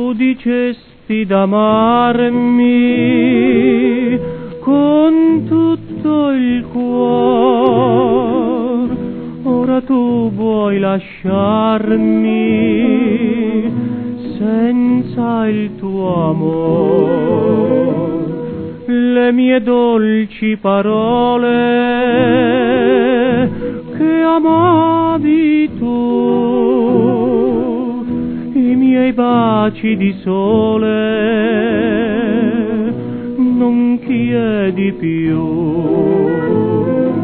dicesti d'amarmi con tutto il cuore, ora tu vuoi lasciarmi senza il tuo amore. Le mie dolci parole che amavi tu, i miei baci di sole non chiedi più.